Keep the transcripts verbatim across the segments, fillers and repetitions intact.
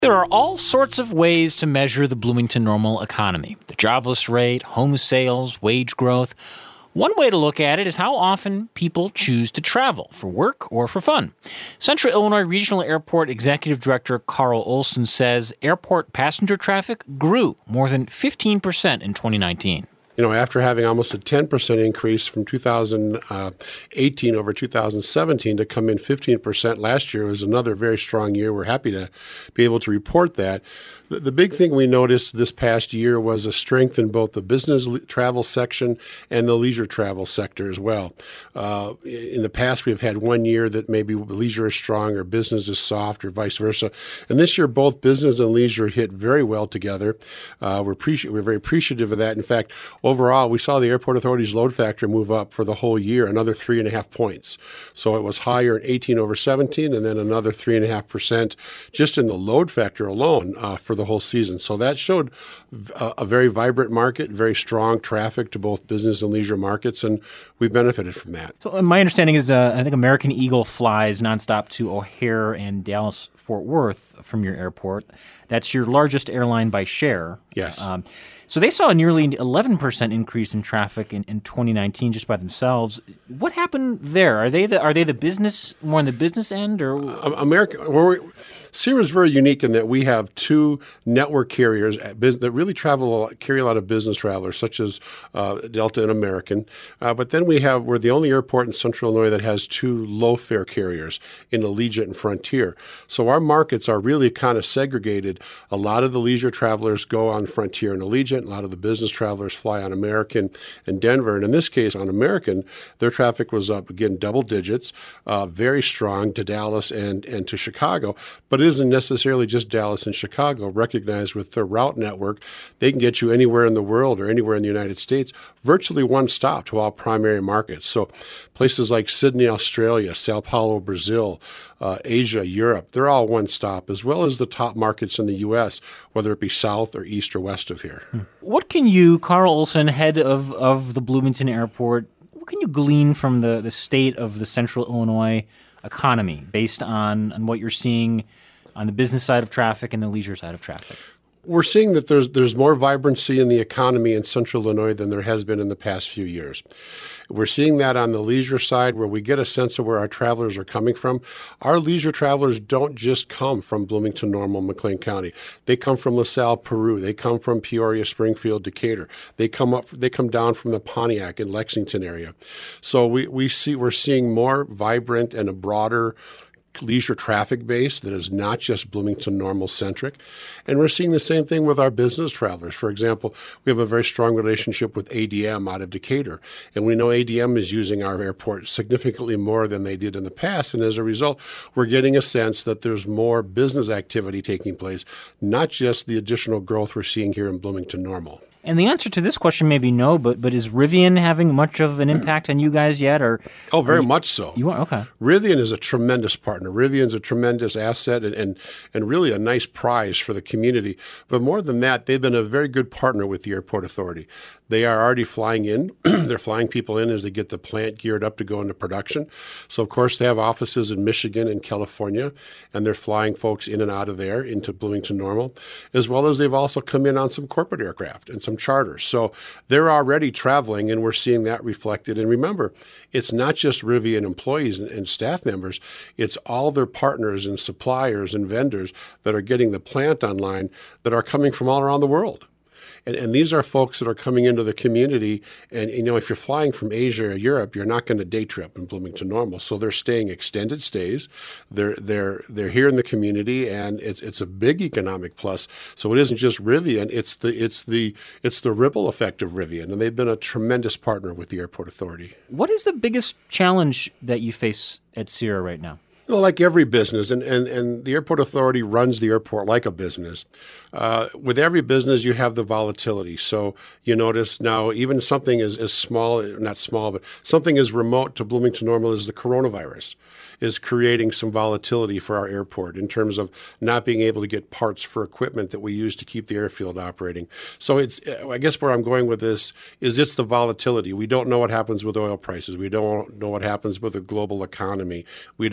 There are all sorts of ways to measure the Bloomington Normal economy. The jobless rate, home sales, wage growth. One way to look at it is how often people choose to travel for work or for fun. Central Illinois Regional Airport Executive Director Carl Olson says airport passenger traffic grew more than fifteen percent in twenty nineteen. You know, after having almost a ten percent increase from two thousand eighteen over two thousand seventeen to come in fifteen percent last year was another very strong year. We're happy to be able to report that. The, the big thing we noticed this past year was a strength in both the business le- travel section and the leisure travel sector as well. Uh, in the past, we've had one year that maybe leisure is strong or business is soft or vice versa. And this year, both business and leisure hit very well together. Uh, we're, appreci- we're very appreciative of that. In fact, overall, we saw the Airport Authority's load factor move up for the whole year, another three and a half points. So it was higher in eighteen over seventeen, and then another three and a half percent just in the load factor alone uh, for the whole season. So that showed a, a very vibrant market, very strong traffic to both business and leisure markets, and we benefited from that. So uh, my understanding is uh, I think American Eagle flies nonstop to O'Hare and Dallas-Fort Worth from your airport. That's your largest airline by share. Yes. Um, So they saw a nearly eleven percent increase in traffic in, in twenty nineteen just by themselves. What happened there? Are they the are they the business more on the business end or America? Well, we're, Sierra is very unique in that we have two network carriers that really travel a lot, carry a lot of business travelers, such as uh, Delta and American. Uh, but then we have we're the only airport in Central Illinois that has two low fare carriers in Allegiant and Frontier. So our markets are really kind of segregated. A lot of the leisure travelers go on Frontier and Allegiant. A lot of the business travelers fly on American and Denver. And in this case, on American, their traffic was up, again, double digits, uh, very strong to Dallas and, and to Chicago. But it isn't necessarily just Dallas and Chicago. Recognized with their route network, they can get you anywhere in the world or anywhere in the United States, virtually one stop to all primary markets. So places like Sydney, Australia, Sao Paulo, Brazil, uh, Asia, Europe, they're all one stop, as well as the top markets in the U S, whether it be south or east or west of here. What can you, Carl Olson, head of, of the Bloomington Airport, what can you glean from the, the state of the Central Illinois economy based on, on what you're seeing on the business side of traffic and the leisure side of traffic? We're seeing that there's there's more vibrancy in the economy in Central Illinois than there has been in the past few years. We're seeing that on the leisure side where we get a sense of where our travelers are coming from. Our leisure travelers don't just come from Bloomington, Normal, McLean County. They come from LaSalle, Peru. They come from Peoria, Springfield, Decatur. They come up. They come down from the Pontiac and Lexington area. So we, we see we're seeing more vibrant and a broader leisure traffic base that is not just Bloomington Normal centric. And we're seeing the same thing with our business travelers. For example, we have a very strong relationship with A D M out of Decatur. And we know A D M is using our airport significantly more than they did in the past. And as a result, we're getting a sense that there's more business activity taking place, not just the additional growth we're seeing here in Bloomington Normal. And the answer to this question may be no, but but is Rivian having much of an impact on you guys yet? Or oh, very you, much so. You are okay. Rivian is a tremendous partner. Rivian's a tremendous asset and, and and really a nice prize for the community. But more than that, they've been a very good partner with the Airport Authority. They are already flying in. They're flying people in as they get the plant geared up to go into production. So, of course, they have offices in Michigan and California, and they're flying folks in and out of there into Bloomington Normal, as well as they've also come in on some corporate aircraft and some charters. So they're already traveling, and we're seeing that reflected. And remember, it's not just Rivian employees and, and staff members. It's all their partners and suppliers and vendors that are getting the plant online that are coming from all around the world. And, and these are folks that are coming into the community. And, you know, if you're flying from Asia or Europe, you're not going to day trip in Bloomington Normal. So they're staying extended stays. They're they're they're here in the community, and it's it's a big economic plus. So it isn't just Rivian; it's the it's the it's the ripple effect of Rivian, and they've been a tremendous partner with the Airport Authority. What is the biggest challenge that you face at Sierra right now? Well, like every business, and, and, and the Airport Authority runs the airport like a business. Uh, with every business, you have the volatility. So you notice now even something as, as small, not small, but something as remote to Bloomington Normal as the coronavirus is creating some volatility for our airport in terms of not being able to get parts for equipment that we use to keep the airfield operating. So it's, I guess where I'm going with this is it's the volatility. We don't know what happens with oil prices. We don't know what happens with the global economy. We don't know what happens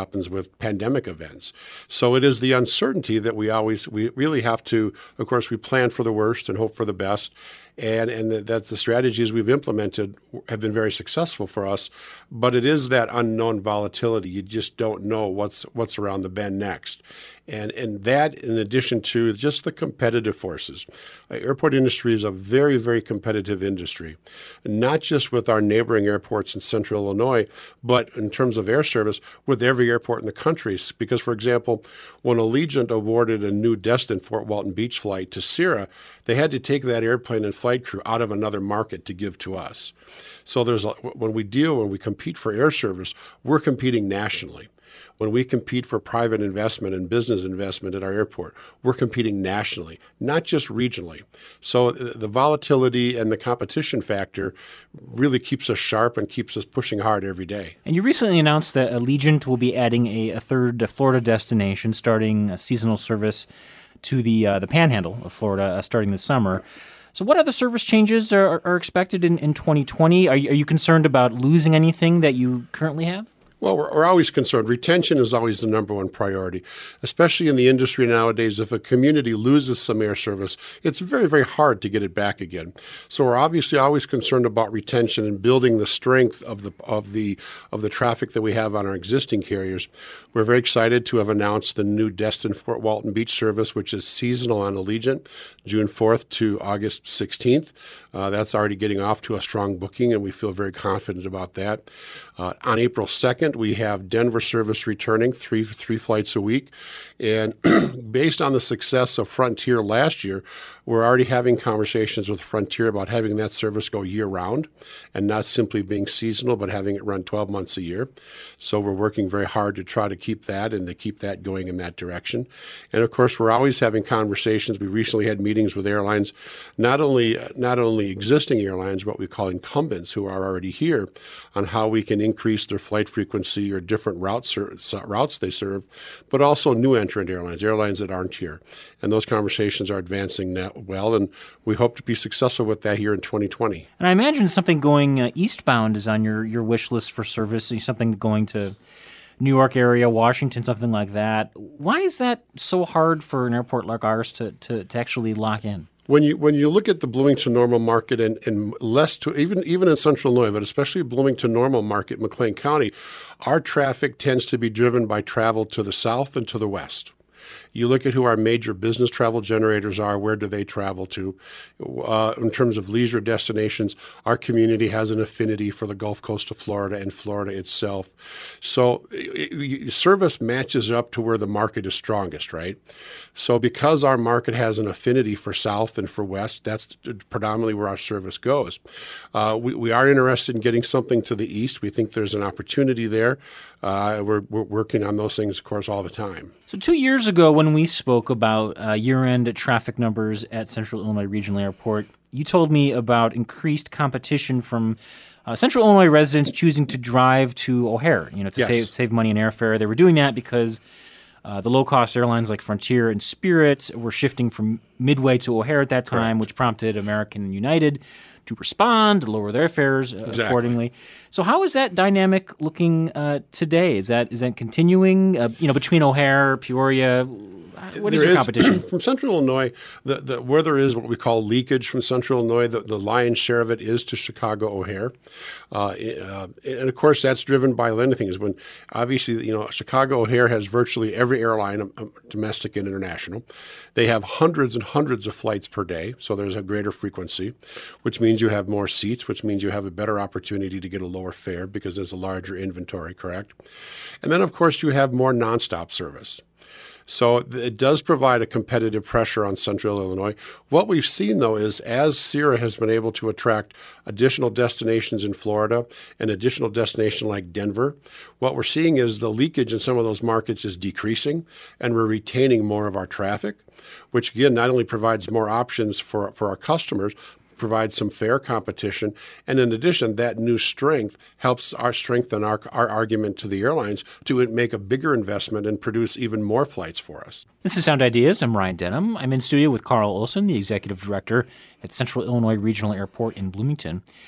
happens with pandemic events. So it is the uncertainty that we always, we really have to, of course, we plan for the worst and hope for the best. And and the, that the strategies we've implemented have been very successful for us, but it is that unknown volatility. You just don't know what's what's around the bend next, and and that in addition to just the competitive forces. Uh, airport industry is a very very competitive industry, not just with our neighboring airports in Central Illinois, but in terms of air service with every airport in the country. Because, for example, when Allegiant awarded a new Destin Fort Walton Beach flight to Sierra, they had to take that airplane and flight crew out of another market to give to us. So there's a, when we deal, when we compete for air service, we're competing nationally. When we compete for private investment and business investment at our airport, we're competing nationally, not just regionally. So the volatility and the competition factor really keeps us sharp and keeps us pushing hard every day. And you recently announced that Allegiant will be adding a, a third Florida destination, starting a seasonal service to the uh, the Panhandle of Florida uh, starting this summer. So what other service changes are, are expected in, in twenty twenty? Are you, are you concerned about losing anything that you currently have? Well, we're, we're always concerned. Retention is always the number one priority, especially in the industry nowadays. If a community loses some air service, it's very, very hard to get it back again. So we're obviously always concerned about retention and building the strength of the of the of the traffic that we have on our existing carriers. We're very excited to have announced the new Destin Fort Walton Beach service, which is seasonal on Allegiant, June fourth to August sixteenth. Uh, that's already getting off to a strong booking, and we feel very confident about that. Uh, on April second, we have Denver service returning, three three flights a week. And based on the success of Frontier last year, we're already having conversations with Frontier about having that service go year-round and not simply being seasonal, but having it run twelve months a year. So we're working very hard to try to keep that and to keep that going in that direction. And, of course, we're always having conversations. We recently had meetings with airlines, not only not only existing airlines, what we call incumbents who are already here, on how we can increase their flight frequency or different routes, routes they serve, but also new entrant airlines, airlines that aren't here. And those conversations are advancing now well, and we hope to be successful with that here in twenty twenty. And I imagine something going uh, eastbound is on your, your wish list for service, something going to New York area, Washington, something like that. Why is that so hard for an airport like ours to, to, to actually lock in? When you when you look at the Bloomington Normal market and, and less to even even in Central Illinois, but especially Bloomington Normal market, McLean County, our traffic tends to be driven by travel to the south and to the west. You look at who our major business travel generators are, where do they travel to? Uh, in terms of leisure destinations, our community has an affinity for the Gulf Coast of Florida and Florida itself. So it, it, service matches up to where the market is strongest, right? So because our market has an affinity for south and for west, that's predominantly where our service goes. Uh, we, we are interested in getting something to the east. We think there's an opportunity there. Uh, we're, we're working on those things, of course, all the time. So two years ago when we spoke about uh, year-end traffic numbers at Central Illinois Regional Airport, you told me about increased competition from uh, Central Illinois residents choosing to drive to O'Hare, you know, to yes. save save money in airfare. They were doing that because uh, the low-cost airlines like Frontier and Spirit were shifting from Midway to O'Hare at that time, Correct. Which prompted American and United to respond, to lower their fares uh, exactly. accordingly. So how is that dynamic looking uh, today? Is that is that continuing, uh, you know, between O'Hare, Peoria? What is there your competition? From Central Illinois, the, the, where there is what we call leakage from Central Illinois, the, the lion's share of it is to Chicago O'Hare. Uh, uh, and, of course, that's driven by many things. When obviously, you know, Chicago O'Hare has virtually every airline, um, domestic and international. They have hundreds and hundreds of flights per day, so there's a greater frequency, which means you have more seats, which means you have a better opportunity to get a lower fare because there's a larger inventory, correct? And then, of course, you have more nonstop service. So it does provide a competitive pressure on Central Illinois. What we've seen, though, is as Sierra has been able to attract additional destinations in Florida and additional destinations like Denver, what we're seeing is the leakage in some of those markets is decreasing, and we're retaining more of our traffic, which, again, not only provides more options for, for our customers, provide some fair competition. And in addition, that new strength helps our strengthen our, our argument to the airlines to make a bigger investment and produce even more flights for us. This is Sound Ideas. I'm Ryan Denham. I'm in studio with Carl Olson, the Executive Director at Central Illinois Regional Airport in Bloomington.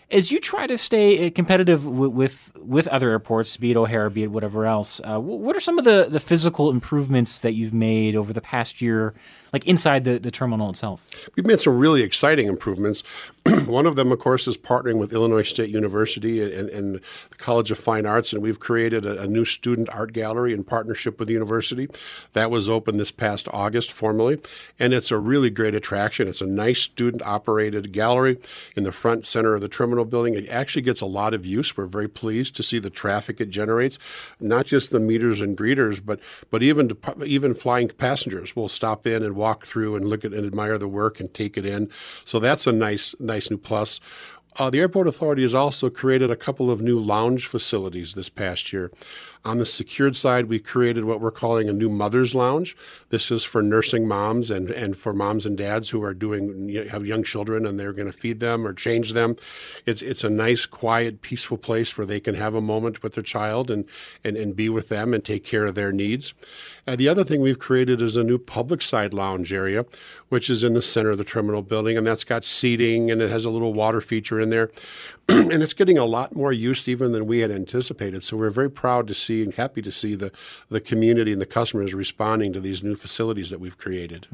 As you try to stay competitive with with, with other airports, be it O'Hare, be it whatever else, uh, what are some of the, the physical improvements that you've made over the past year, like inside the, the terminal itself? We've made some really exciting improvements. One of them, of course, is partnering with Illinois State University and, and the College of Fine Arts, and we've created a, a new student art gallery in partnership with the university. That was opened this past August formally, and it's a really great attraction. It's a nice student-operated gallery in the front center of the terminal building. It actually gets a lot of use. We're very pleased to see the traffic it generates, not just the meters and greeters, but but even even flying passengers will stop in and walk through and look at and admire the work and take it in. So that's a nice nice new plus. Uh, the Airport Authority has also created a couple of new lounge facilities this past year. On the secured side, we created what we're calling a new mother's lounge. This is for nursing moms and, and for moms and dads who are doing you know, have young children and they're going to feed them or change them. It's it's a nice, quiet, peaceful place where they can have a moment with their child and and, and be with them and take care of their needs. Uh, the other thing we've created is a new public side lounge area, which is in the center of the terminal building, and that's got seating and it has a little water feature in there. And it's getting a lot more use even than we had anticipated. So we're very proud to see and happy to see the, the community and the customers responding to these new facilities that we've created.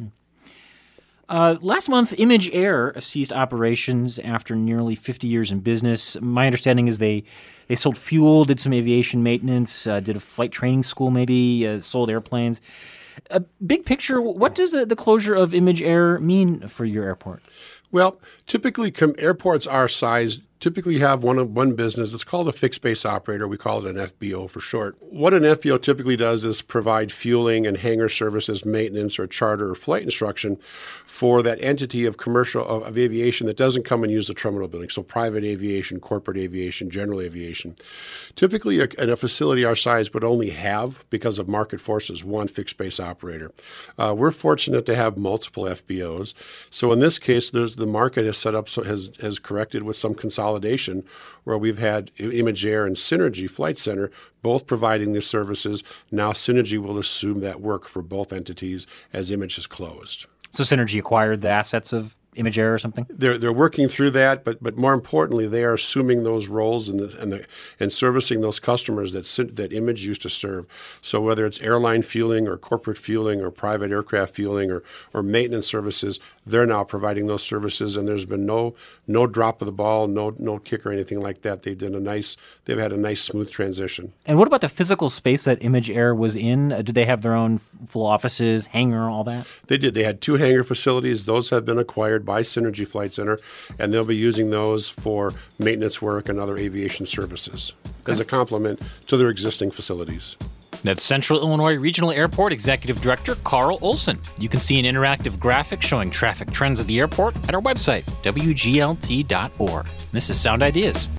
Uh, last month, Image Air ceased operations after nearly fifty years in business. My understanding is they, they sold fuel, did some aviation maintenance, uh, did a flight training school maybe, uh, sold airplanes. A big picture, what does the, the closure of Image Air mean for your airport? Well, typically com- airports our size typically have one of one business. It's called a fixed base operator. We call it an F B O for short. What an F B O typically does is provide fueling and hangar services, maintenance, or charter or flight instruction for that entity of commercial of, of aviation that doesn't come and use the terminal building. So private aviation, corporate aviation, general aviation. Typically, a, a facility our size would only have, because of market forces, one fixed base operator. Uh, we're fortunate to have multiple F B Os. So in this case, there's the market has set up so has has corrected with some consolidation. Where we've had Image Air and Synergy Flight Center both providing these services. Now Synergy will assume that work for both entities as Image is closed. So Synergy acquired the assets of Image Air or something? They're they're working through that, but but more importantly, they are assuming those roles and the, and the, and servicing those customers that that Image used to serve. So whether it's airline fueling or corporate fueling or private aircraft fueling or or maintenance services, they're now providing those services, and there's been no no drop of the ball, no no kick or anything like that. They've done a nice they've had a nice smooth transition. And what about the physical space that Image Air was in? Uh, did they have their own full offices, hangar, all that? They did. They had two hangar facilities. Those have been acquired by Synergy Flight Center, and they'll be using those for maintenance work and other aviation services okay. as a complement to their existing facilities. That's Central Illinois Regional Airport Executive Director Carl Olson. You can see an interactive graphic showing traffic trends at the airport at our website, W G L T dot org. This is Sound Ideas.